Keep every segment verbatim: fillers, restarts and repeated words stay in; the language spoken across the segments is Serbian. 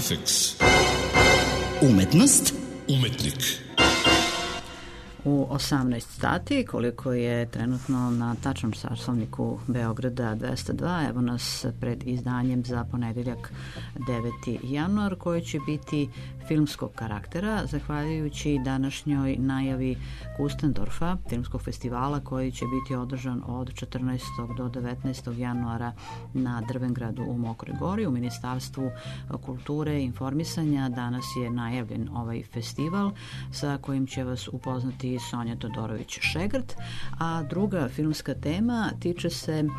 Artifex. Umetnost. Umetnik. U osamnaest sati, koliko je trenutno na tačnom časovniku Beograda dvesta dva, evo nas pred izdanjem za ponedeljak deveti januar, koji će biti filmskog karaktera, zahvaljujući današnjoj najavi Kustendorfa, filmskog festivala koji će biti održan od četrnaestog do devetnaestog januara na Drvengradu u Mokroj Gori. U Ministarstvu kulture i informisanja danas je najavljen ovaj festival sa kojim će vas upoznati Sonja Todorović-Šegrt, a druga filmska tema tiče se e,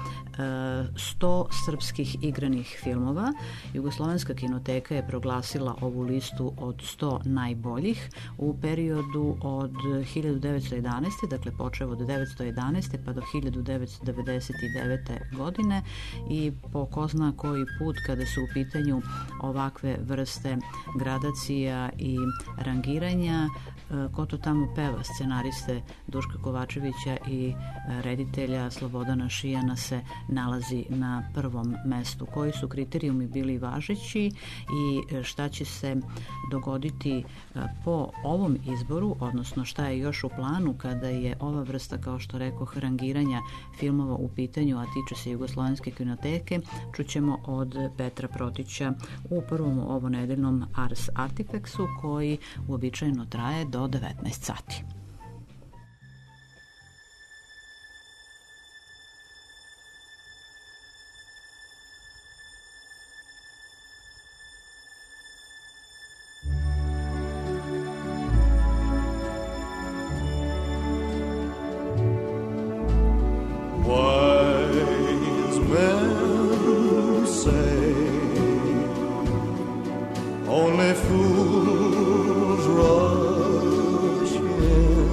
sto srpskih igranih filmova. Jugoslovenska kinoteka je proglasila ovu listu od sto najboljih u periodu od hiljadu devetsto jedanaeste. dakle počeo od devetsto jedanaeste pa do hiljadu devetsto devedeset devete. godine, i po ko zna koji put kada su u pitanju ovakve vrste gradacija i rangiranja, ko to tamo peva, scenariste Duška Kovačevića i reditelja Slobodana Šijana se nalazi na prvom mestu. Koji su kriterijumi bili važeći i šta će se dogoditi po ovom izboru, odnosno šta je još u planu kada je ova vrsta, kao što rekoh, rangiranja filmova u pitanju, a tiče se Jugoslovenske kinoteke, čućemo od Petra Protića u prvom ovonedeljnom Ars Artifexu, koji uobičajeno traje do devetnaest sati. Only fools rush in.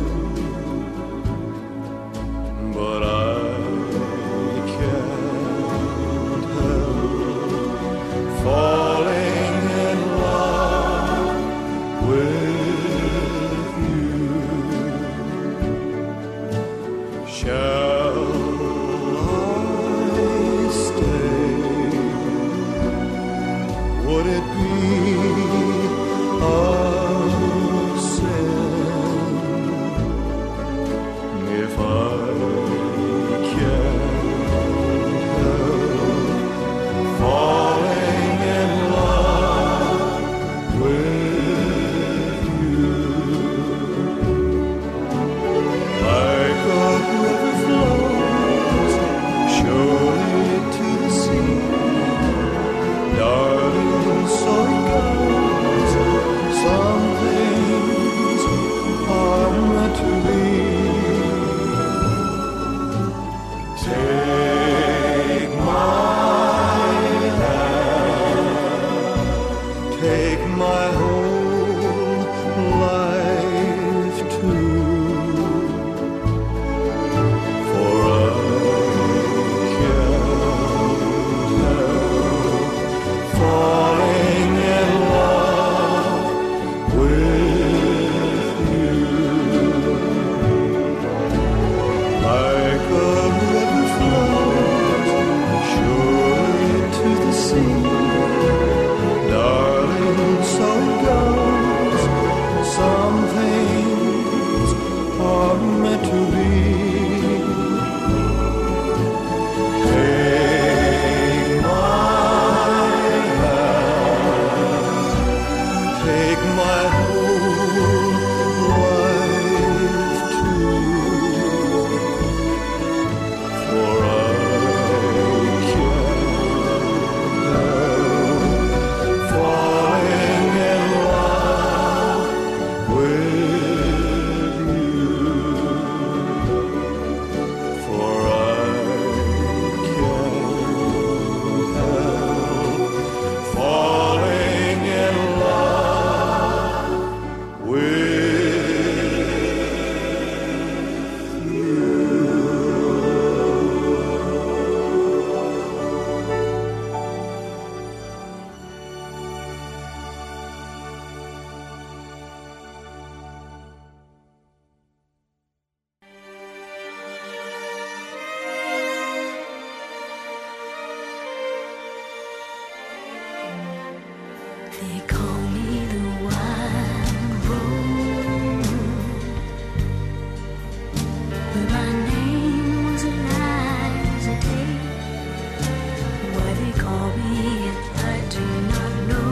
They call me the wild rose, but my name was Eliza Day. Why they call me it, I do not know,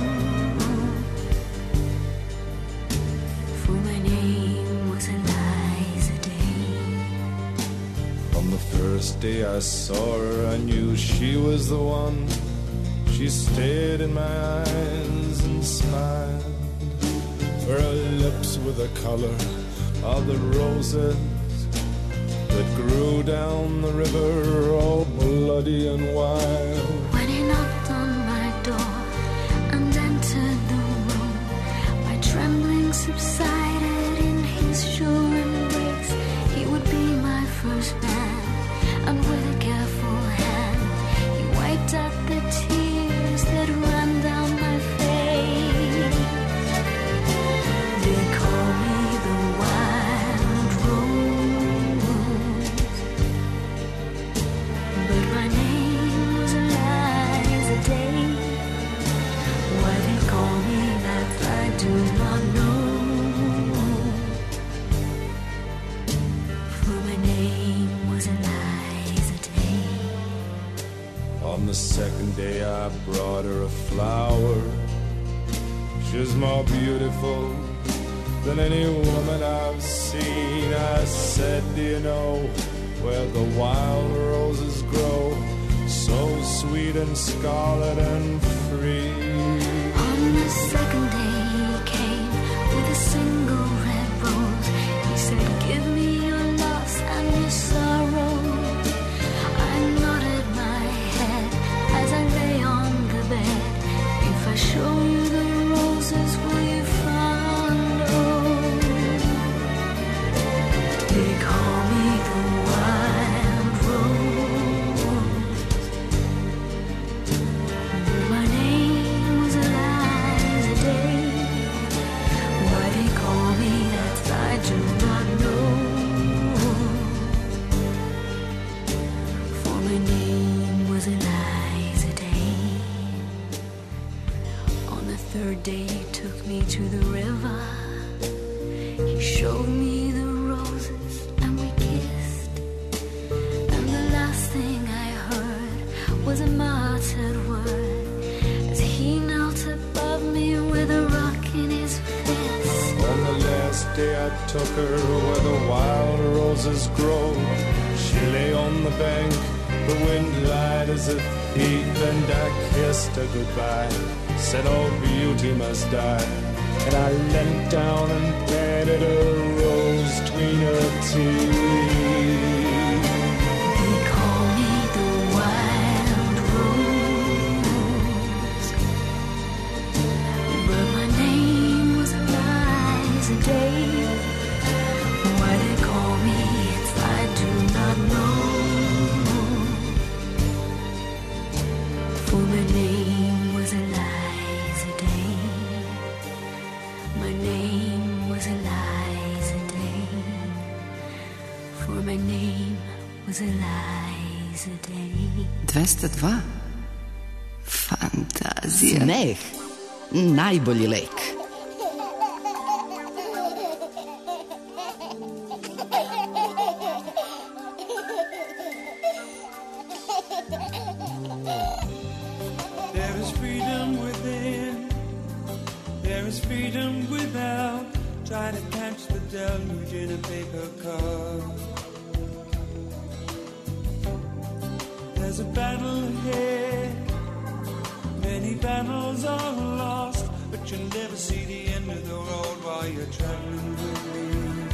for my name was Eliza Day. On the first day I saw her, I knew she was the one. She stared in my eyes and smiled. Her lips were the color of the roses that grew down the river, all bloody and wild. When he knocked on my door and entered the room, my trembling subsided in his sure embrace. He would be my first man, and with a careful hand he wiped out the tears that ran down my face. They call me the wild rose, but my name was Eliza Day. Why they call me that I do not know, for my name was Eliza Day. On the second day I brought her a flower. She's more beautiful than any woman I've seen. I said, do you know where the wild roses grow, so sweet and scarlet and free? On the second day he came with a single red rose. He said, give me your loss and your sorrow. I nodded my head as I lay on the bed. If I show you the roses, will you follow? They call me the wild rose, but my name was Eliza Day. Why they call me that I do not know, for my name was Eliza Day. On the third day he took me to the river. He showed me the roses and we kissed. And the last thing I heard was a muttered word as he knelt above me with a rock in his fist. On the last day I took her where the wild roses grow. She lay on the bank, the wind lied as a thief, and I kissed her goodbye, said all beauty must die. And I leant down and planted a rose between her teeth. They call me the wild rose, but my name was Eliza Day. Why they call me it, I do not know, for my name was Eliza Day. My name was Eliza Day, for my name was Eliza Day. dvesta dva. Fantazija. Smeh. Najbolji lek. There is freedom within, there is freedom without. Try to catch the deluge in a paper cup. There's a battle ahead, many battles are lost, but you'll never see the end of the road while you're traveling with me.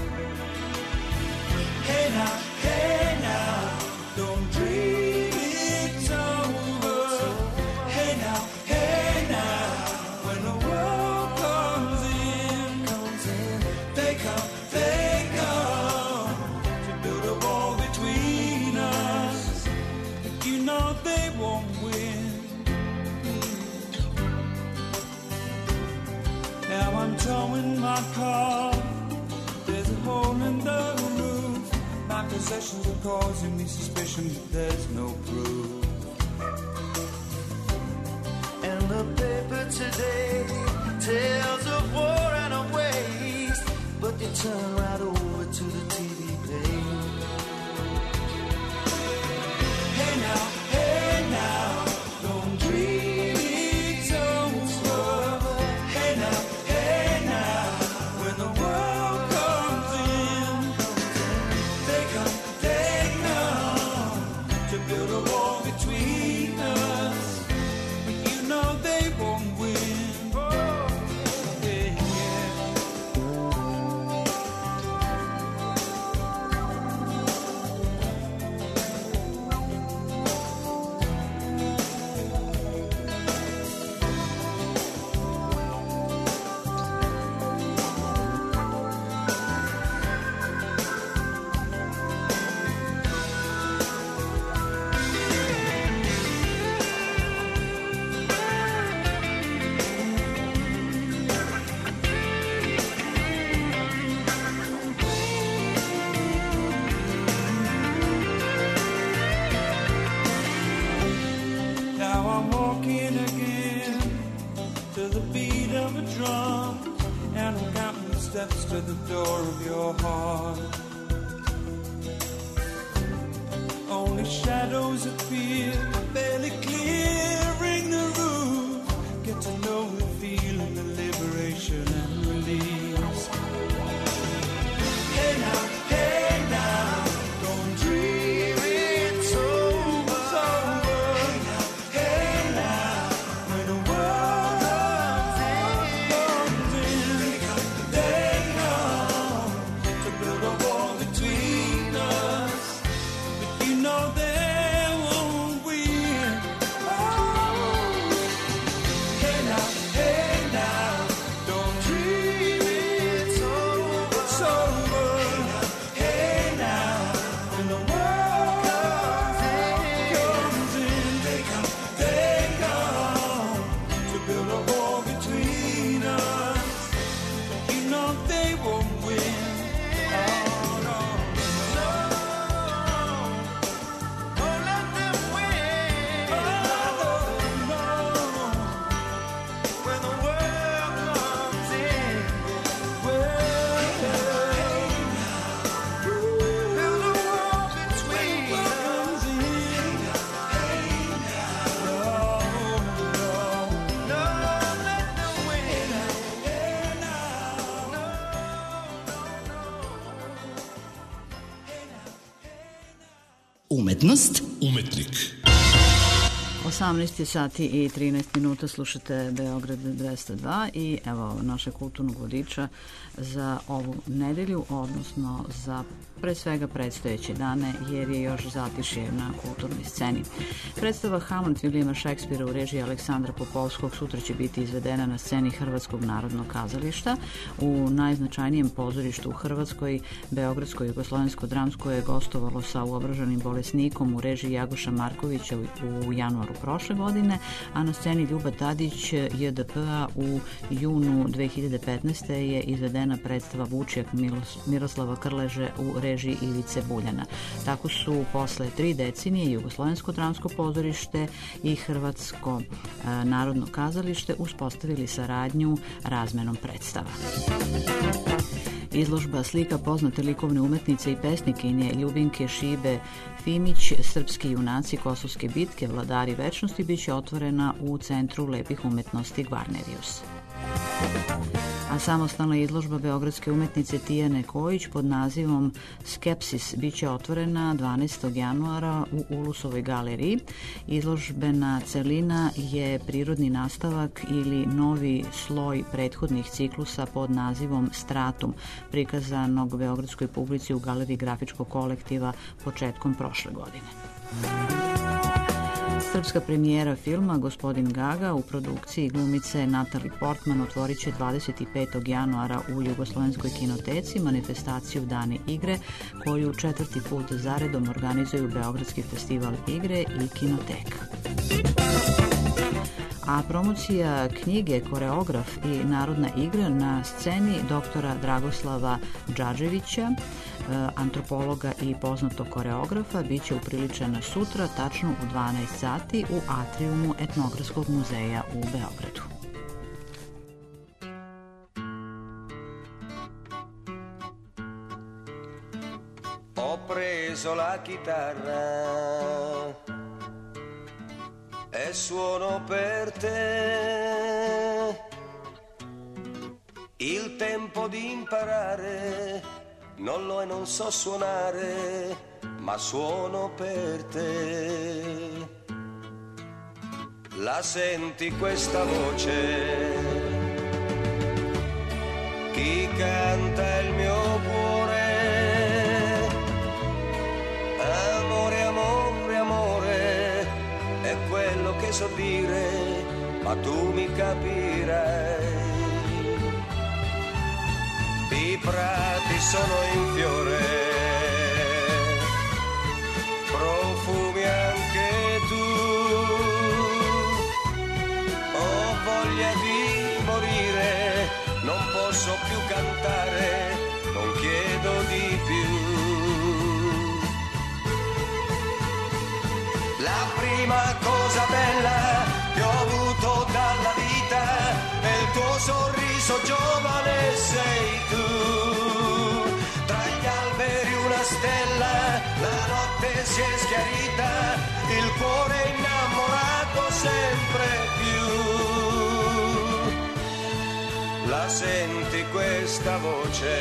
Hey now, hey now, don't dream it's over. Hey now, hey now, when the world comes in, comes in, they come, they come to build a wall between us. But you know they won't win. Now I'm towing my car. There's a hole in the roof. My possessions are causing me suspicion, but there's no proof. And the paper today turn right over to the T V page. Hey now, hey now, don't dream it's over. Hey now, hey now, when the world comes in, they come, they come to build a wall between us, but you know they won't win. Now I'm walking again to the beat of a drum, and I'm counting the steps to the door of your heart. Only shadows appear, barely clearing the roof. Get to know the feeling of liberation and release. Hey now, hey now, don't dream it's over. It's over. Hey now, hey now, when the world comes in, they come, they come to build a wall between us, but you know they won't win. Oh. Hey now, hey now, don't dream it's over. It's over. Hey now, when the world comes in, they come, they come to build a wall between us, but you know they won't win. Oh no, no, don't let them win. Oh no, when the world comes in, well, build a wall between us. No, no, no, let them win. Hey now, no, Umetnost Umetnik. osamnaest sati i trinaest minuta, slušate Beograd dvesta dva i evo našeg kulturnog vodiča za ovu nedelju, odnosno za pre svega predstojeće dane, jer je još zatišje na kulturnoj sceni. Predstava Hamlet Vilijama Šekspira u režiji Aleksandra Popovskog sutra će biti izvedena na sceni Hrvatskog narodnog kazališta. U najznačajnijem pozorištu u Hrvatskoj, Beogradskoj jugoslovensko-dramskoj, je gostovalo sa Uobraženim bolesnikom u režiji Jagoša Markovića u januaru prošle godine, a na sceni Ljuba Tadić J D P-a u junu dve hiljade petnaeste. je izvedena predstava Vučjak Miroslava Krleže u režiji Ivice Buljana. Tako su posle tri decenije Jugoslovensko dramsko pozorište i Hrvatsko e, narodno kazalište uspostavili saradnju razmenom predstava. Izložba slika poznate likovne umetnice i pesnikinje Ljubinke Šibe Fimić, Srpski junaci Kosovske bitke, vladari večnosti, bit će otvorena u Centru lepih umetnosti Gvarnerius. A samostalna izložba beogradske umetnice Tijane Kojić pod nazivom Skepsis bit će otvorena dvanaestog januara u Ulusovoj galeriji. Izložbena celina je prirodni nastavak ili novi sloj prethodnih ciklusa pod nazivom Stratum, prikazanog beogradskoj publici u galeriji grafičkog kolektiva početkom prošle godine. Srpska premijera filma Gospodin Gaga u produkciji glumice Natalie Portman otvorit će dvadeset petog januara u Jugoslovenskoj kinoteci manifestaciju Dani igre, koju četvrti put zaredom organizuju Beogradski festival igre i Kinoteka. A promocija knjige Koreograf i narodna igra na sceni doktora Dragoslava Đađevića, antropologa i poznatog koreografa, bit će upriličena sutra tačno u dvanaest sati u atriumu Etnografskog muzeja u Beogradu. preso la chitarra e suono per te. Il tempo di imparare non lo è, non so suonare, ma suono per te. La senti questa voce? Chi canta il mio cuore? Amore, amore, amore, è quello che so dire, ma tu mi capirai. I prati sono in fiore, profumi anche tu. Ho voglia di morire, non posso più cantare, non chiedo di più. La prima cosa bella che ho avuto dalla vita è il tuo sorriso giovane, sei tu. Tra gli alberi una stella, la notte si è schiarita, il cuore innamorato sempre più. La senti questa voce?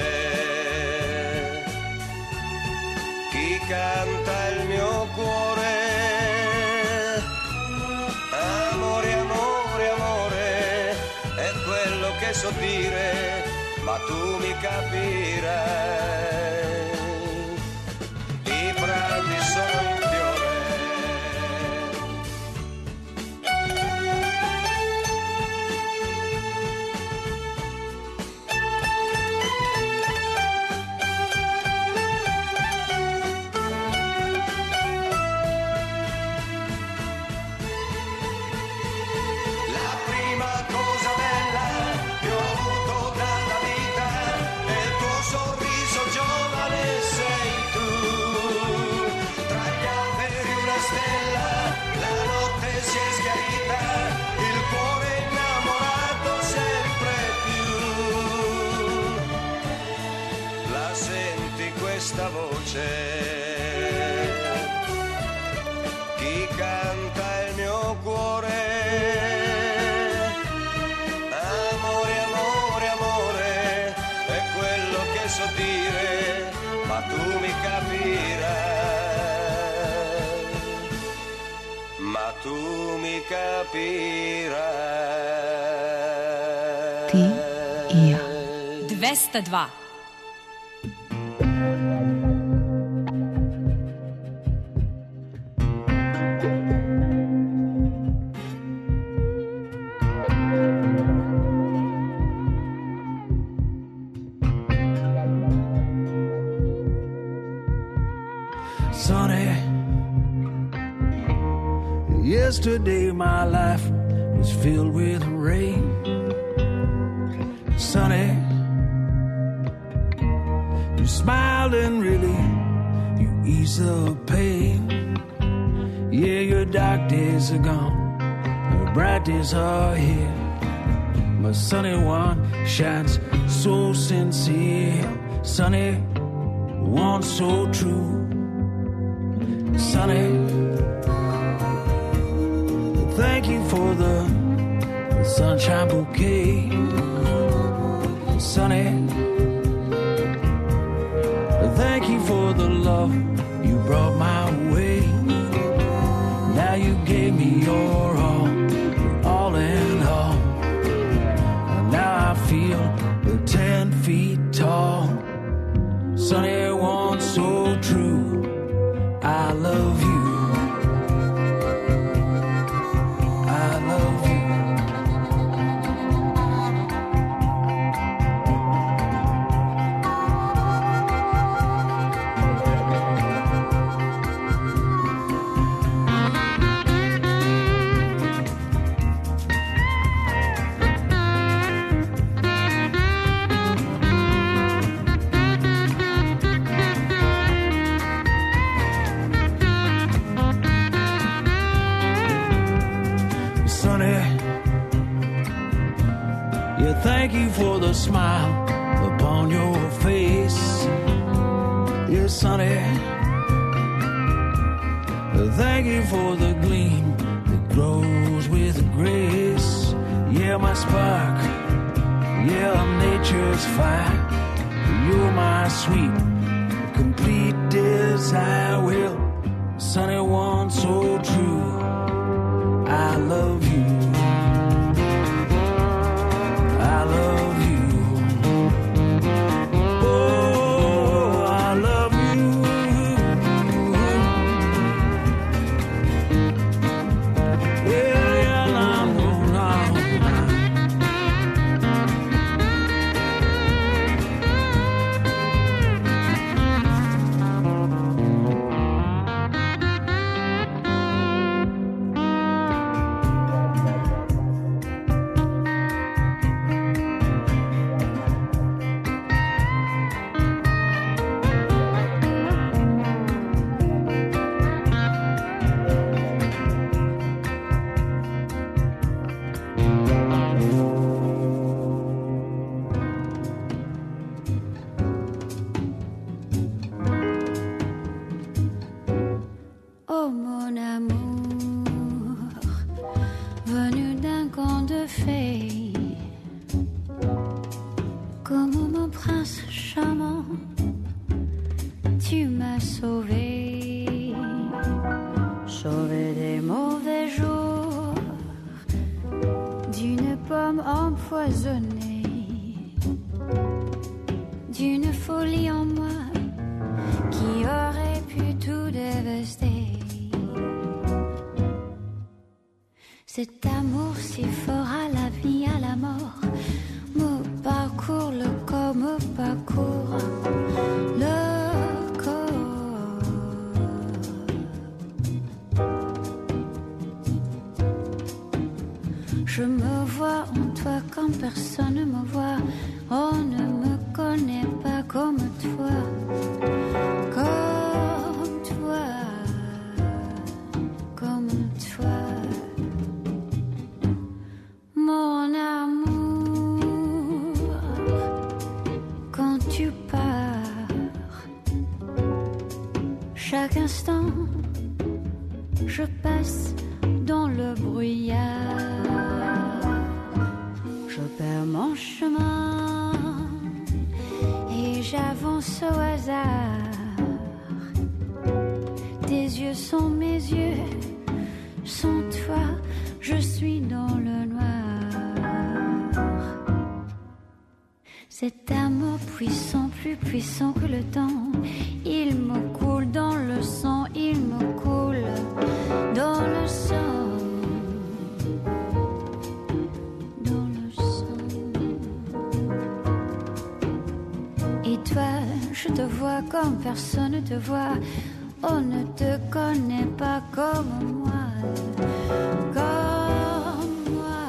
Chi canta il mio cuore? Amore, amore, amore, è quello che so dire, ma tu mi capirai. I prati sono in fiore. La prima cosa bella che ho avuto dalla vita è il tuo sorriso giovane, sei tu. Tra gli alberi una stella, la notte si è schiarita, il cuore innamorato sempre più. La senti questa voce? Chi canta il mio cuore? Amore, amore, amore, è quello che so dire, ma tu mi capirai. Ma tu mi capirai. Ti i ja. dvesto dva. Sonny, yesterday my life was filled with rain. Sonny, you smiled and really you eased the pain. Yeah, your dark days are gone, your bright days are here. My sunny one shines so sincere, sunny one so true. Sonny, thank you for the, the sunshine bouquet. Sonny, thank you for the love you brought my way. Now you gave me your all, all in all. And now I feel ten feet tall. Sonny, one so true. I love you. I love you. Thank you for the smile upon your face. Yes, sonny, Thank you for the gleam that grows with grace. Yeah, my spark. Yeah, I'm nature's fire. You're my sweet, complete desire. Well, sunny one, so true. I love you. I love you. Oh, I love you. Yeah, yeah, no, no, no. Oh mon amour, venu d'un conte de fées, comme mon prince charmant, tu m'as sauvé, sauvé des mauvais jours, d'une pomme empoisonnée, d'une folie en moi qui aurait pu tout dévaster. Cet amour si fort à la vie, à la mort, me parcourt le corps, me parcourt le corps. Je me vois en toi quand personne ne me voit. On ne me connaît pas comme toi, comme toi, comme toi. Mon amour, quand tu pars, chaque instant, je passe dans le brouillard. Je perds mon chemin et j'avance au hasard. Tes yeux sont mes yeux, sans toi, je suis dans le noir. Cet amour puissant, plus puissant que le temps, il me coule dans le sang, il me coule dans le sang, dans le sang. Et toi, je te vois comme personne ne te voit, on ne te connaît pas comme moi, comme moi.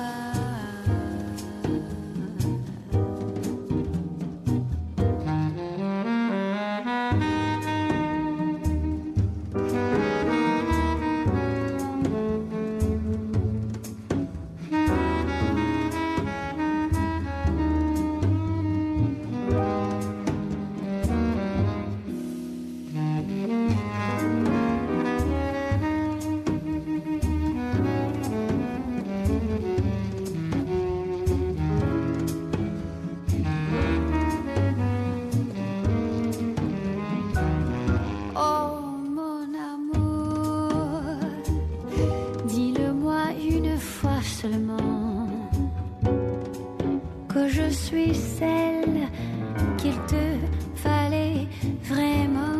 Que je suis celle qu'il te fallait vraiment.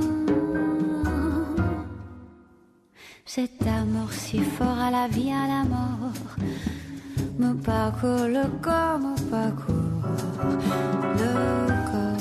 Cet amour si fort à la vie, à la mort, me parcourt le corps, me parcourt le corps.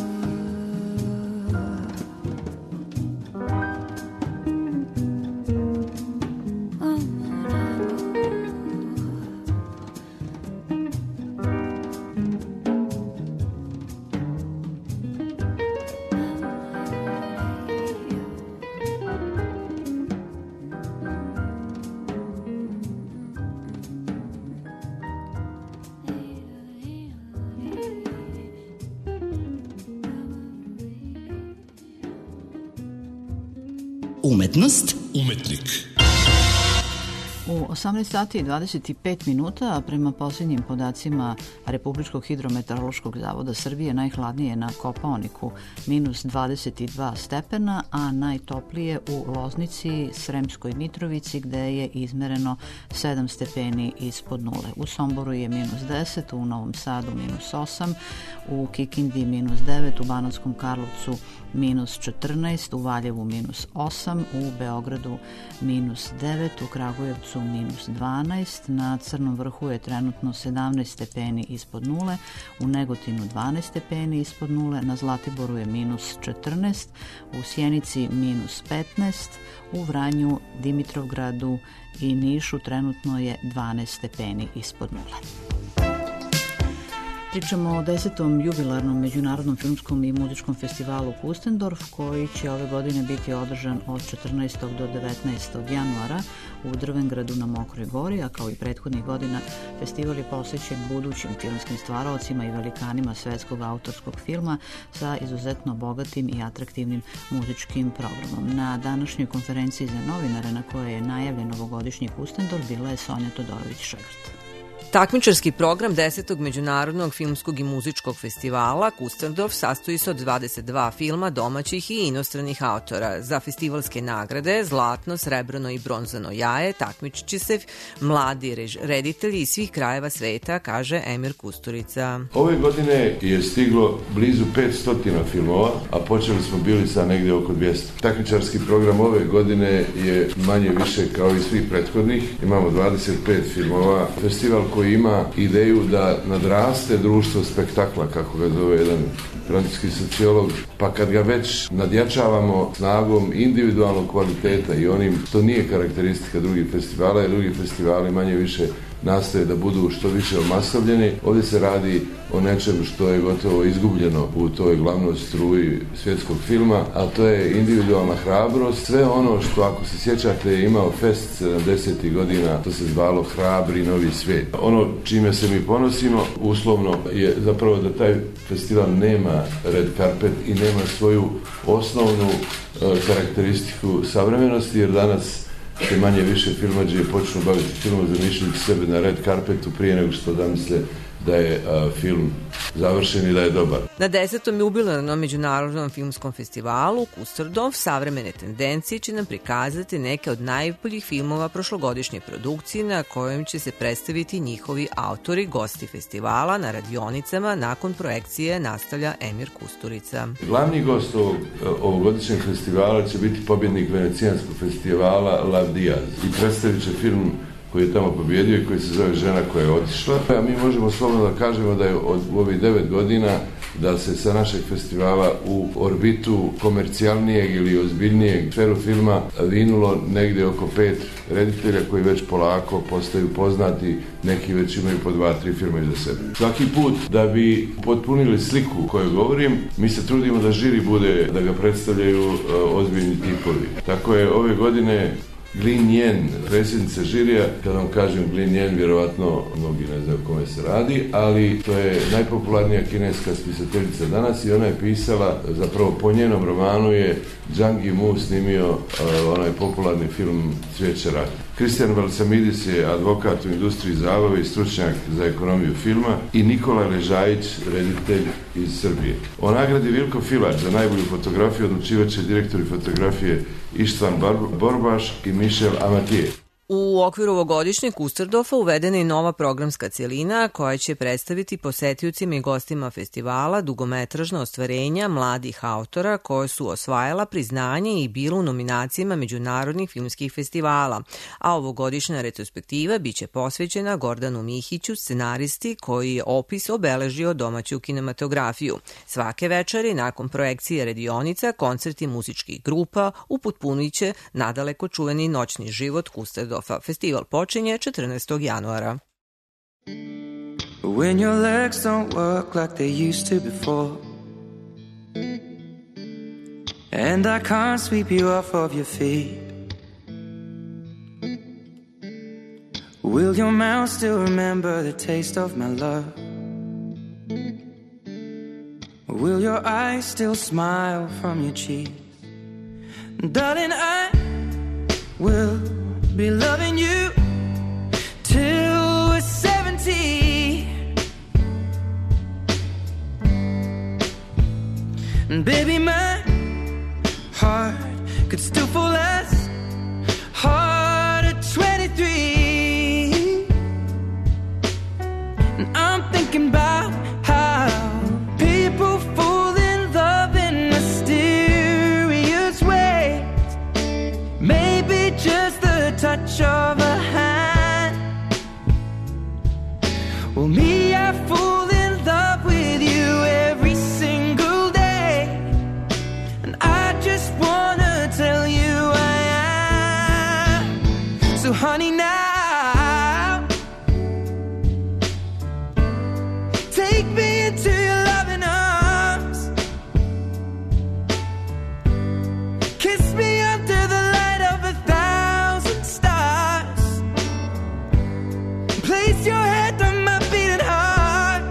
Umetnost, Umetnik. U osamnaest sati i dvadeset pet minuta, a prema posljednjim podacima Republičkog hidrometeorološkog zavoda Srbije, najhladnije na Kopaoniku minus dvadeset dva stepena, a najtoplije u Loznici, Sremskoj Mitrovici, gde je izmereno sedam stepeni ispod nule. U Somboru je minus deset, u Novom Sadu minus osam, u Kikindi minus devet, u Banatskom Karlovcu minus četrnaest, u Valjevu minus osam, u Beogradu minus devet, u Kragujevcu minus dvanaest, na Crnom vrhu je trenutno sedamnaest stepeni ispod nule, u Negotinu dvanaest stepeni ispod nule, na Zlatiboru je minus četrnaest, u Sjenici minus petnaest, u Vranju, Dimitrovgradu i Nišu trenutno je dvanaest stepeni ispod nule. Pričamo o desetom jubilarnom međunarodnom filmskom i muzičkom festivalu Kustendorf, koji će ove godine biti održan od četrnaestog do devetnaestog januara u Drvengradu na Mokroj Gori, a kao i prethodnih godina festival je posvećen budućim filmskim stvaraocima i velikanima svetskog autorskog filma sa izuzetno bogatim i atraktivnim muzičkim programom. Na današnjoj konferenciji za novinare na kojoj je najavljen novogodišnji Kustendorf bila je Sonja Todorović-Šegrt. Takmičarski program desetog međunarodnog filmskog i muzičkog festivala Kustendorf sastoji se od dvadeset dva filma domaćih i inostranih autora. Za festivalske nagrade zlatno, srebrno i bronzano jaje takmičiće se mladi reditelji iz svih krajeva sveta, kaže Emir Kusturica. Ove godine je stiglo blizu petsto filmova, a počeli smo bili sa negdje oko dvjesto. Takmičarski program ove godine je manje više kao i svih prethodnih. Imamo dvadeset pet filmova. Festival koji koji ima ideju da nadraste društvo spektakla, kako ga zove jedan francuski sociolog, pa kad ga već nadjačavamo snagom individualnog kvaliteta i onim što nije karakteristika drugih festivala, jer drugi festivali manje više nastoje da budu što više omasovljeni. Ovdje se radi o nečem što je gotovo izgubljeno u toj glavnoj struji svjetskog filma, a to je individualna hrabrost. Sve ono što, ako se sjećate, je imao fest sedamdesetih godina, to se zvalo Hrabri novi svijet. Ono čime se mi ponosimo, uslovno, je zapravo da taj festival nema red carpet i nema svoju osnovnu e, karakteristiku savremenosti, jer danas se manje više filmađije počnu baviti filmom zamišljajući sebe na red carpetu prije nego što da misle da je a, film završen i da je dobar. Na desetom jubilarnom međunarodnom filmskom festivalu Kustendorf savremene tendencije će nam prikazati neke od najboljih filmova prošlogodišnje produkcije na kojem će se predstaviti njihovi autori, gosti festivala na radionicama nakon projekcije, nastavlja Emir Kusturica. Glavni gost ovog, ovogodišnjeg festivala će biti pobjednik Venecijanskog festivala Lav Diaz i predstavit će film koji je tamo pobjedio i koji se zove Žena koja je otišla. A mi možemo slobodno da kažemo da je od u ovih devet godina da se sa našeg festivala u orbitu komercijalnijeg ili ozbiljnijeg sferu filma vinulo negdje oko pet reditelja koji već polako postaju poznati, neki već imaju po dva, tri filma iza sebe. Svaki put da bi potpunili sliku koju govorim, mi se trudimo da žiri bude, da ga predstavljaju uh, ozbiljni tipovi. Tako je ove godine Glin Yen, predsjednica žirija. Kad vam kažem Glin Yen, vjerovatno mnogi ne znaju o kome se radi, ali to je najpopularnija kineska spisateljica danas i ona je pisala, zapravo po njenom romanu je Zhang Yimou snimio uh, onaj popularni film Cvijeće rata. Kristijan Balsamidis je advokat u industriji zabave i stručnjak za ekonomiju filma i Nikola Ležajić, reditelj iz Srbije. O nagradi Vilko Filač za najbolju fotografiju odlučivat će direktori fotografije Ištvan Borbaš i Mišel Amatije. U okviru ovogodišnjeg Kustendorfa uvedena je nova programska cijelina koja će predstaviti posetiocima i gostima festivala dugometražna ostvarenja mladih autora koje su osvajala priznanje i bilo u nominacijama međunarodnih filmskih festivala, a ovogodišnja retrospektiva biće posvećena Gordanu Mihiću, scenaristi koji je opis obeležio domaću kinematografiju. Svake večeri nakon projekcije radionica, koncerti muzičkih grupa upotpunit će nadaleko čuveni noćni život Kustendorfa. Festival počinje četrnaestog januara. When your legs don't work like they used to before, and I can't sweep you off of your feet, will your mouth still remember the taste of my love? Will your eyes still smile from your cheeks? Darling, I will be loving you And baby, my heart could still fall as hard at twenty-three. And I'm thinking about how people fall in love in mysterious ways. Maybe just the touch of a hand. Well, me, I fall in love with you every single day. And I just wanna tell you I am. So honey, now take me into your loving arms. Kiss me under the light of a thousand stars. Place your head on my beating heart.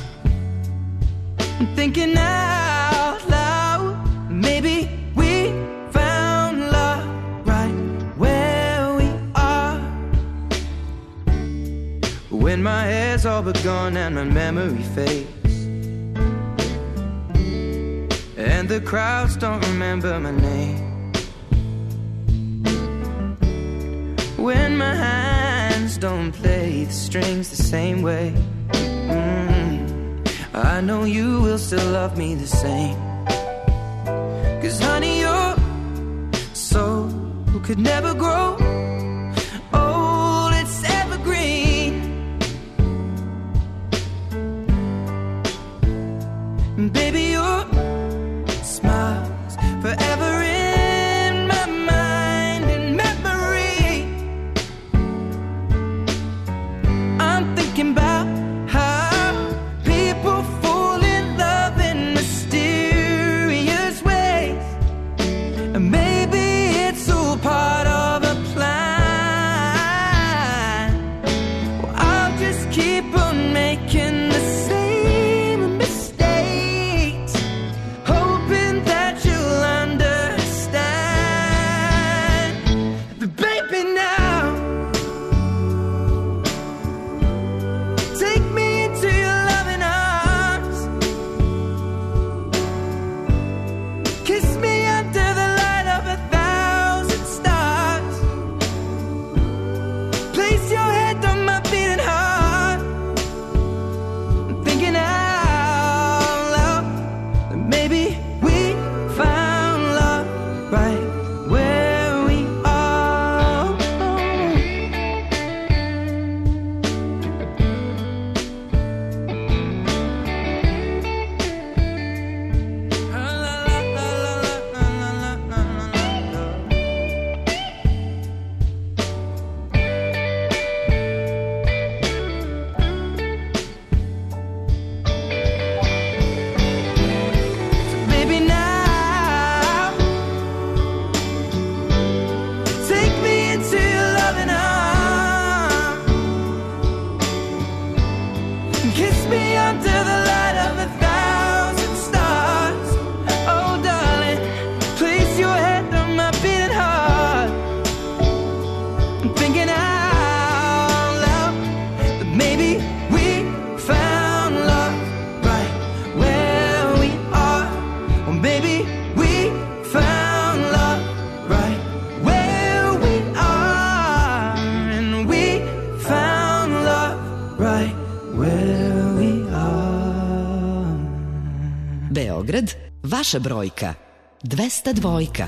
I'm thinking out loud, maybe we found love right where we are. When my hair's all but gone and my memory fades, and the crowds don't remember my name. When my hands don't play the strings the same way, mm, I know you will still love me the same. Cause honey, your soul could never grow old, it's evergreen. And baby, your smile's forever in my mind and memory. I'm thinking about how people fall in love in mysterious ways. And maybe it's all part of a plan. Well, I'll just keep on making the same mistakes, hoping that you'll understand. But baby, now take me into your loving arms. Kiss me under the light of a thousand stars. Place your head on my beating heart. I'm thinking out loud that maybe we found love right where we are. So baby, now take me into your loving arms. Kiss me under the light of a thousand stars. Oh, darling, place your head on my beating heart. I'm thinking out loud that maybe we found love right where we are. Or maybe we found love right where we are. And we found love right where we are. Beograd, vaša brojka, dvesta dvojka.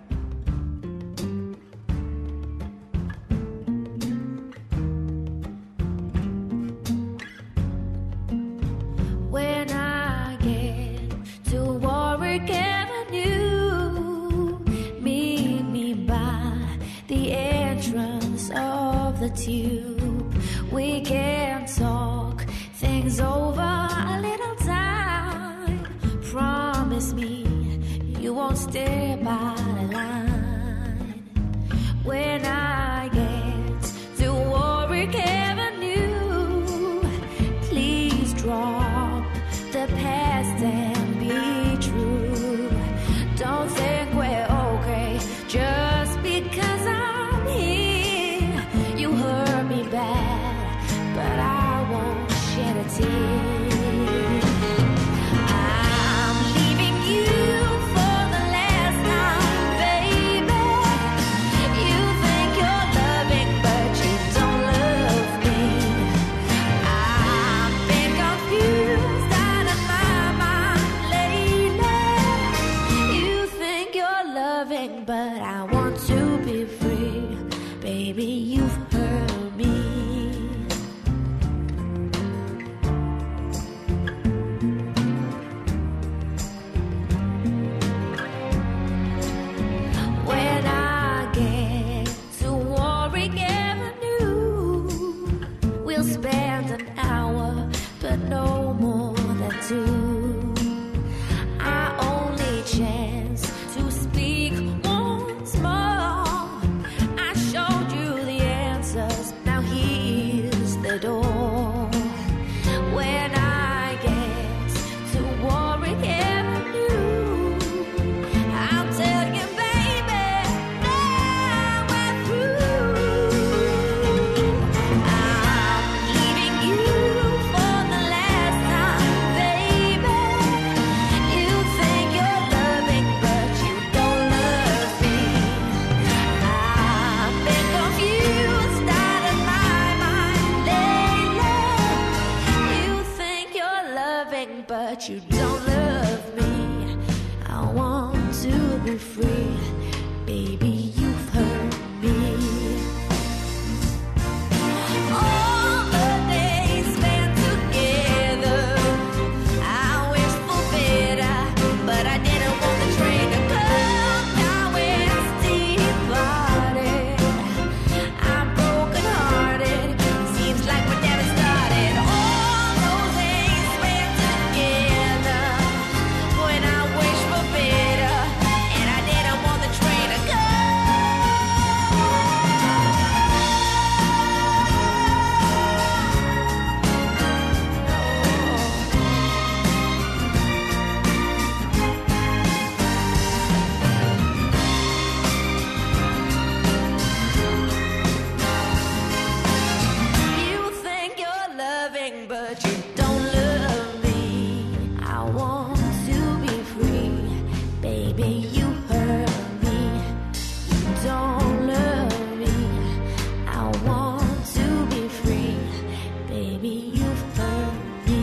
When I get to Warwick Avenue, meet me by the entrance of the tube. We can talk things over a little time. Promise me you won't stay by the line. When I get to Warwick Avenue, please drop the past and be true. Don't think we're okay just because I'm here. You hurt me bad, but I won't shed a tear. I'm leaving you spend an hour, but no more than two. Our only chance to speak once more. I showed you the answers, now here's the door. When I get to Warwick Avenue, I'll tell you, baby, now we're through. I'm leaving you for the last time, baby. You think you're loving, but you don't love me. I've been confused out of my mind lately. You think you're loving, but you don't love me. I want to be free, baby, you've hurt me. All the days spent together, I wish for better, but I didn't want the train to come. Now it's departed. I'm broken hearted. Seems like we never started. All those days spent together, when I wish for better, and I didn't want the train to come. You think you're loving, but you don't love me. I want to be free, baby, you hurt me. You don't love me. I want to be free, baby, you've hurt me.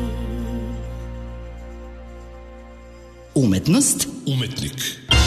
Umetnost Umetnik.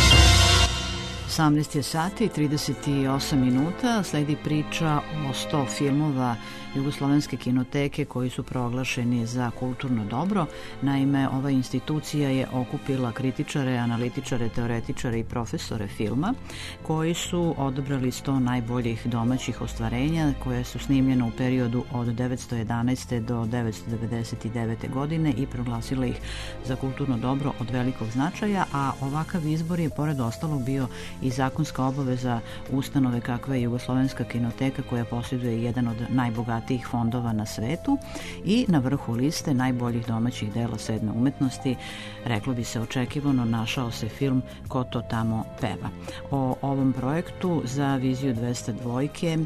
osamnaest je sati i trideset osam minuta, sledi priča o sto filmova Jugoslovenske kinoteke koji su proglašeni za kulturno dobro. Naime, ova institucija je okupila kritičare, analitičare, teoretičare i profesore filma koji su odabrali sto najboljih domaćih ostvarenja koje su snimljene u periodu od devetsto jedanaeste do devetsto devedeset devete godine i proglasila ih za kulturno dobro od velikog značaja, a ovakav izbor je pored ostalog bio i zakonska obaveza ustanove kakva je Jugoslovenska kinoteka, koja posjeduje jedan od najbogatijih fondova na svetu, i na vrhu liste najboljih domaćih dela sedme umetnosti, reklo bi se očekivano, našao se film Ko to tamo peva. O ovom projektu za viziju dvesta dva e,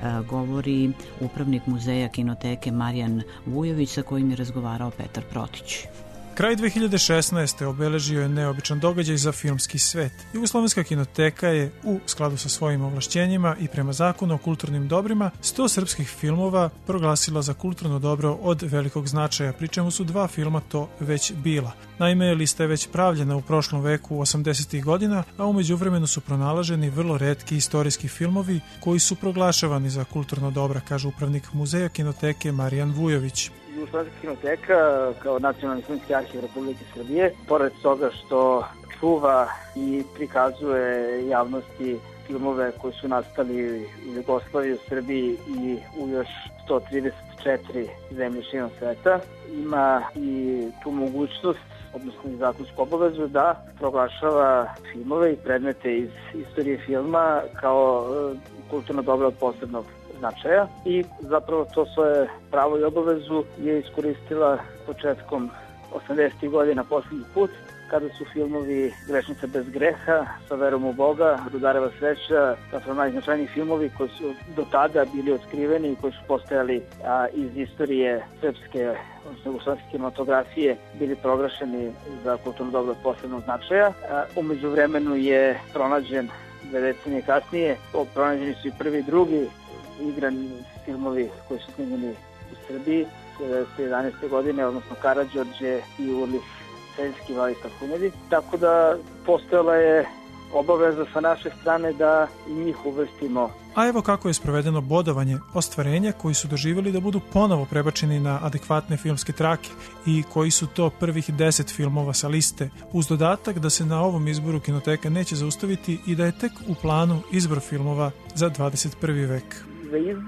govori upravnik muzeja kinoteke Marijan Vujović, sa kojim je razgovarao Petar Protić. Kraj dve hiljade šesnaeste. obiležio je neobičan događaj za filmski svet. Jugoslovenska kinoteka je, u skladu sa svojim ovlašćenjima i prema zakonu o kulturnim dobrima, sto srpskih filmova proglasila za kulturno dobro od velikog značaja, pri čemu su dva filma to već bila. Naime, lista je već pravljena u prošlom veku osamdesetih godina, a umeđu vremenu su pronalaženi vrlo retki istorijski filmovi koji su proglašavani za kulturno dobra, kaže upravnik muzeja kinoteke Marijan Vujović. Jugoslovenska kinoteka kao nacionalni filmski arhiv Republike Srbije, pored toga što čuva i prikazuje javnosti filmove koji su nastali u Jugoslaviji, u Srbiji i u još sto trideset četiri zemlje širom sveta, ima i tu mogućnost, odnosno i zakonsku obavezu, da proglašava filmove i predmete iz istorije filma kao kulturno dobro od posebnog značaja, i zapravo to svoje pravo i obavezu je iskoristila početkom osamdesetih godina poslednji put, kada su filmovi Grešnica bez greha, Sa verom u Boga, Rudareva sreća, zapravo najznačajniji filmovi koji su do tada bili otkriveni i koji su postojali a, iz istorije srpske, odnosno jugoslovenske kinematografije, bili proglašeni za kulturno dobro od posebnog značaja. A, umeđu vremenu je pronađen dve decenije kasnije, pronađeni su i prvi i drugi igrani filmovi koji su snimljeni u Srbiji devetsto jedanaeste. godine, odnosno Karađorđe i Urlih Seljski, Valista Humedi. Tako da postojala je obaveza sa naše strane da i njih uvrstimo. A evo kako je sprovedeno bodovanje ostvarenja koji su doživjeli da budu ponovo prebačeni na adekvatne filmske trake i koji su to prvih deset filmova sa liste, uz dodatak da se na ovom izboru kinoteka neće zaustaviti i da je tek u planu izbor filmova za dvadeset prvi vek. Za izbor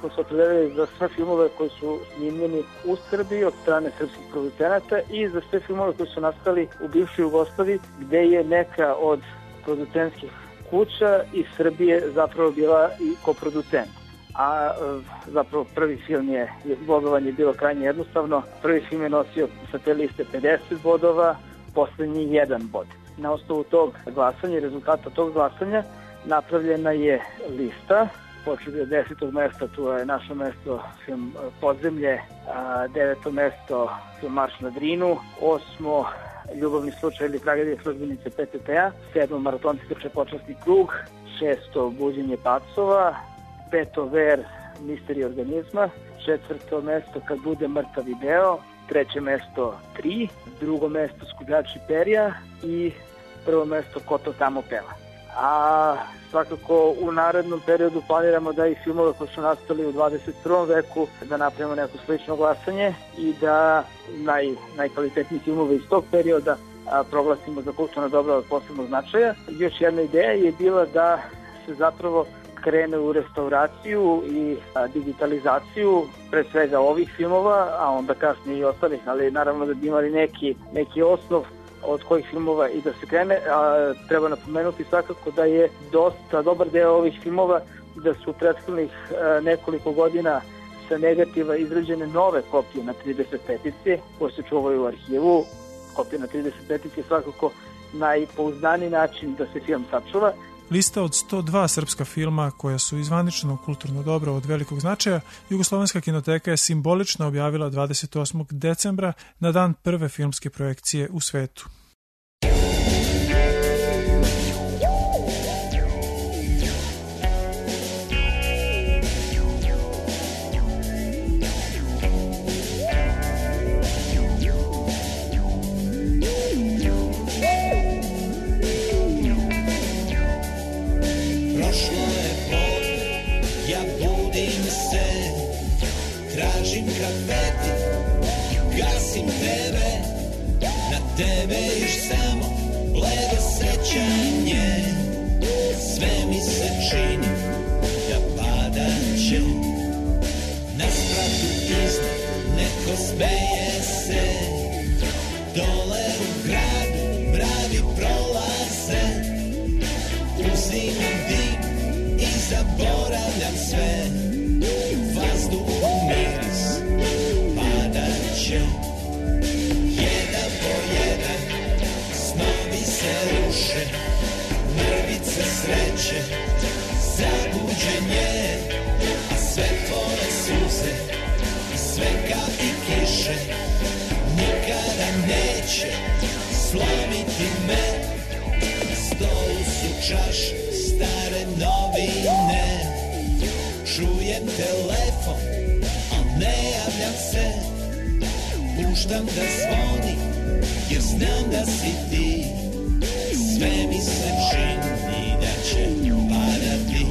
smo se opredelili za sve filmove koji su snimljeni u Srbiji od strane srpskih producenata i za sve filmove koji su nastali u bivšoj Jugoslaviji, gde je neka od producentskih kuća iz Srbije zapravo bila i koproducent. A zapravo prvi film je, bodovanje je bilo krajnje jednostavno. Prvi film je nosio sa te liste pedeset bodova, poslednji jedan bod. Na osnovu tog glasanja i rezultata tog glasanja napravljena je lista. Počeli od desetog mesta, tu je naše mesto film Podzemlje, a deveto mesto film Marš na Drinu, osmo Ljubavni slučaj ili tragedija službenice P T P-a, sedmo Maratonci trče počasni krug, šesto Buđenje pacova, peto Ver Misteri organizma, četvrto mesto Kad bude mrtav video, treće mesto Tri, drugo mesto Skupljači perja i prvo mesto Ko to tamo peva. A svakako u narednom periodu planiramo da i filmove koji su nastali u dvadeset prvom veku da napravimo neko slično glasanje i da naj, najkvalitetniji filmove iz tog perioda a, proglasimo za kulturna dobra od posebnog značaja. Još jedna ideja je bila da se zapravo krene u restauraciju i a, digitalizaciju pre svega ovih filmova, a onda kasnije i ostalih, ali naravno da bi imali neki, neki osnov od kojih filmova i da se krene, a treba napomenuti svakako da je dosta dobar deo ovih filmova da su u prethodnih nekoliko godina sa negativa izrađene nove kopije na trideset petici koje se čuvaju u arhivu. Kopije na trideset petici je svakako najpouzdaniji način da se film sačuva. Lista od sto dva srpska filma koja su izvanično kulturno dobro od velikog značaja, Jugoslovenska kinoteka je simbolično objavila dvadeset osmog decembra na dan prve filmske projekcije u svetu. Tebe još samo bledo sećanje, sve mi se čini da padat će. Na spratu iznad neko smeje se, dole u gradu mravi prolaze. Uzimam dim i zaboravljam sve, u vazduhu miris padat će. Mrvice sreće, zabuđenje, a sve tvoje suze, sveka i kiše, nikada neće slomiti me. Stolu su čaše, stare novine, čujem telefon, a ne javljam se. Puštam da zvoni, jer znam da si ti. Sve mi se čini da će padati.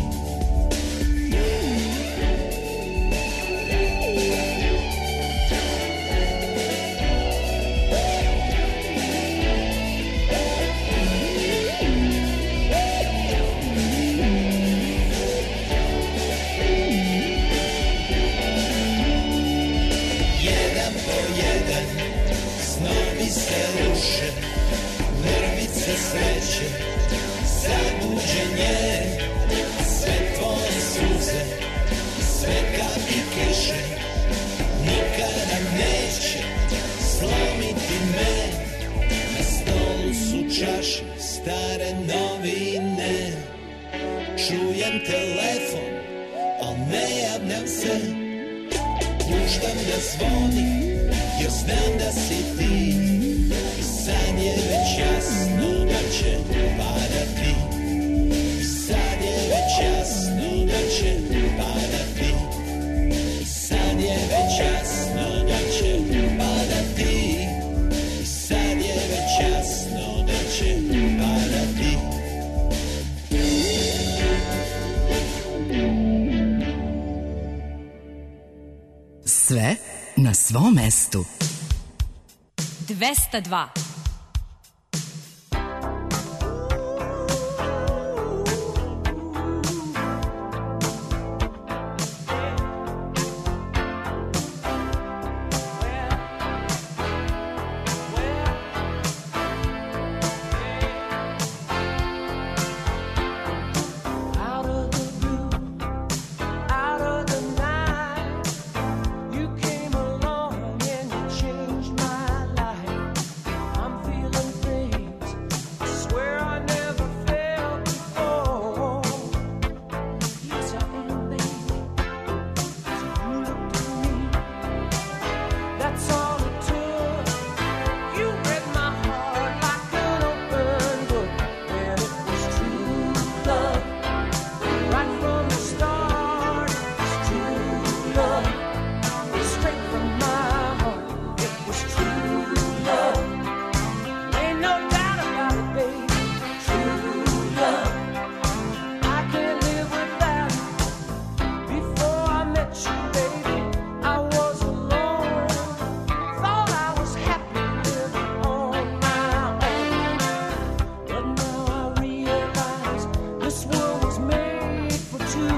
Jedan po jedan snovi se ruše, mrvice sreće, zabuđenje, sve tvoje suze, sveka i kiše, nikada neće slomiti me. Na stolu su čaše, stare novine, čujem telefon, al ne javljam se. Puštam da zvoni, jer znam da si ti. Sad je već jasno da će padati. Sad je već jasno da će padati. Sad je već jasno da će padati. Sad je već jasno da će padati. Sve na svom mestu. dvesta dva. love, straight from my heart. It was true love. Ain't no doubt about it, baby. True love. I can't live without it. Before I met you, baby, I was alone. Thought I was happy living on my own. But now I realize this world was made for two.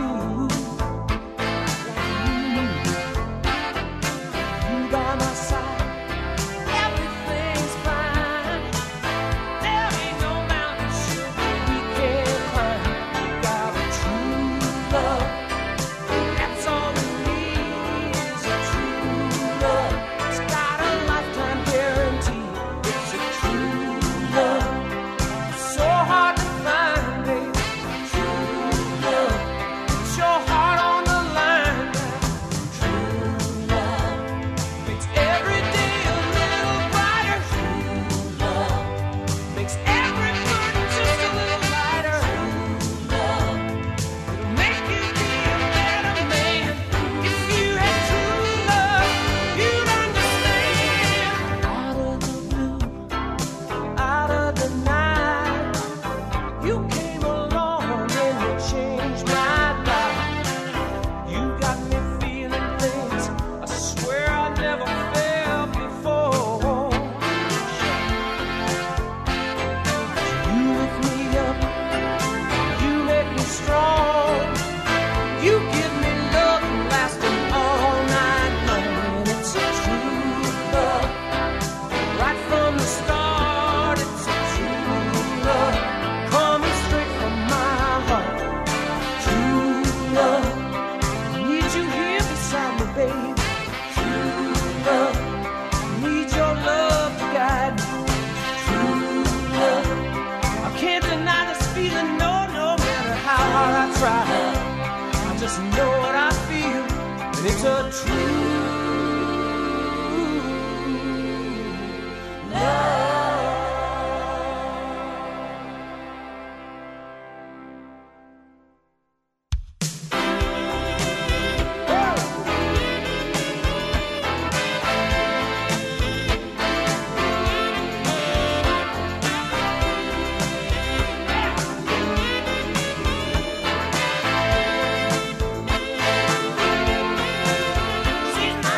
You by my side, everything's fine. There ain't no mountain sugar we can't climb. Got a true love, that's all we need is a true love. It's got a lifetime guarantee. It's a true love. It's so hard to find, baby. True love. Put your heart on the line now. True love makes every day a little brighter. True love makes every burden just a little lighter. True love it'll make you be a better man. If you had true love, you'd understand. Out of the blue, out of the night, you came along and you changed my life. You got me feeling things I swear I never felt before. You lift me up, you make me strong. You give me love lasting all night long. And it's a true love, right from the start. It's a true love, coming straight from my heart. True love, need you here beside me, baby. True love, need your love to guide me. True love, I can't deny this feeling, no, no matter how hard I try. I just know what I feel, and it's a true love. She's my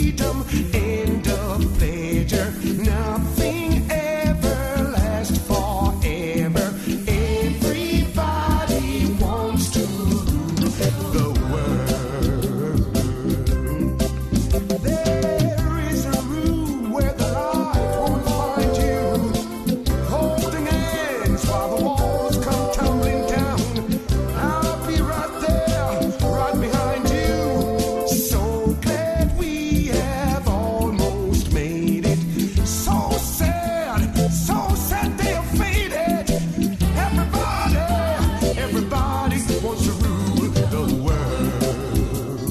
freedom and of pleasure. Nothing ever lasts forever. Everybody wants to rule the world. There is a room where the light won't find you, holding hands while the walls come tumbling down. I'll be right there, right behind you. So glad we have almost made it. So sad, so sad they are faded. Everybody, everybody wants to rule the world.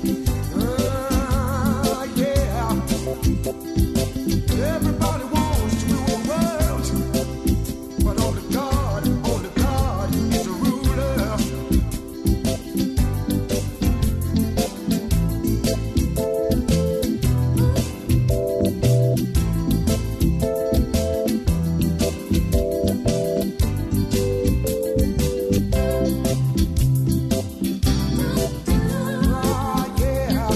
Ah, yeah. Everybody wants to rule the world, but only God, only God is a ruler. Ah, yeah.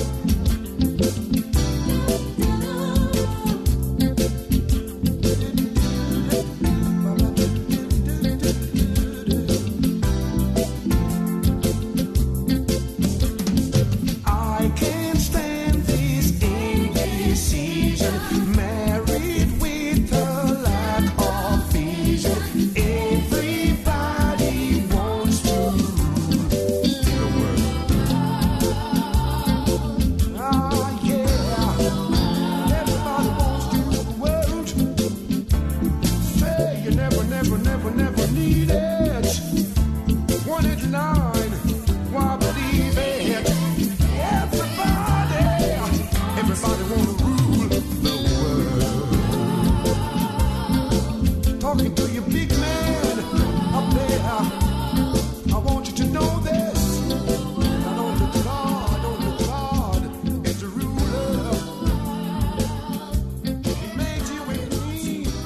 I can't stand this indecision, married with a lack of vision. Everybody wants to rule the world. Ah, yeah. Everybody wants to rule the world. Say you never, never, never, never need it. One at nine, why believe it? Everybody, everybody wanna rule the world. Talking to you, big man up there. I want you to know this. Not only God, only God is the ruler. He made you and me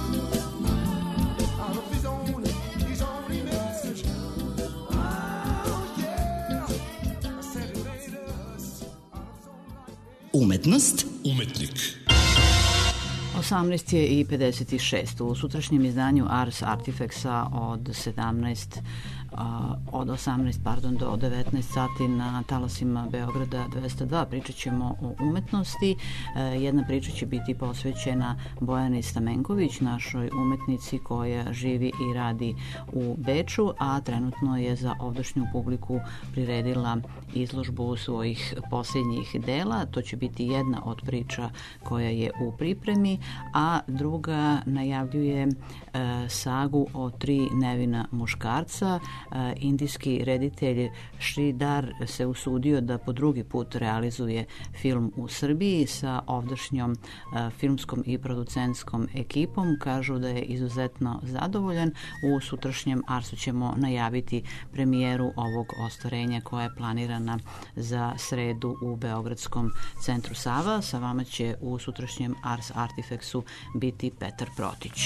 out of his own, his own image. Oh yeah, I said he made us out of his own likeness. Umetnost Umetnik. osamnaest je i pedeset šest. U sutrašnjem izdanju Ars Artifactsa od sedamnaest a, od osamnaest pardon, do devetnaest sati na talasima Beograda dvesta dva pričat ćemo o umetnosti. E, jedna priča će biti posvećena Bojani Stamenković, našoj umetnici koja živi i radi u Beču, a trenutno je za ovdašnju publiku priredila izložbu svojih posljednjih dela. To će biti jedna od priča koja je u pripremi, a druga najavljuje e, sagu o tri nevina muškarca. E, indijski reditelj Sridhar se usudio da po drugi put realizuje film u Srbiji sa ovdašnjom e, filmskom i producentskom ekipom. Kažu da je izuzetno zadovoljan. U sutrašnjem Arsu ćemo najaviti premijeru ovog ostvarenja koja je planirana za sredu u Beogradskom centru Sava. Sa vama će u sutrašnjem Ars Artifactsu biti Petar Protić.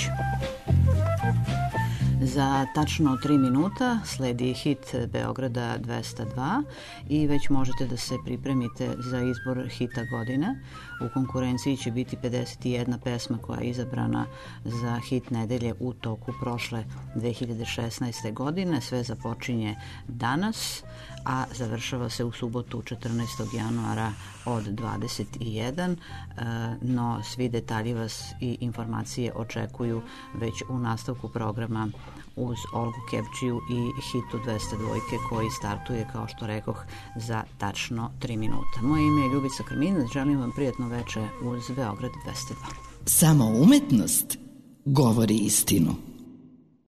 Za tačno tri minuta sledi hit Beograda dvesta dva i već možete da se pripremite za izbor hita godine. U konkurenciji će biti pedeset jedna pesma koja je izabrana za hit nedelje u toku prošle dve hiljade šesnaeste. godine. Sve započinje danas, a završava se u subotu četrnaestog januara od dvadeset jedan. No svi detalji vas i informacije očekuju već u nastavku programa uz Olgu Kepčiju i hitu dvesta dva koji startuje, kao što rekoh, za tačno tri minuta. Moje ime je Ljubica Krminac, želim vam prijatno veče uz Beograd dvesta dva. Samo umetnost govori istinu.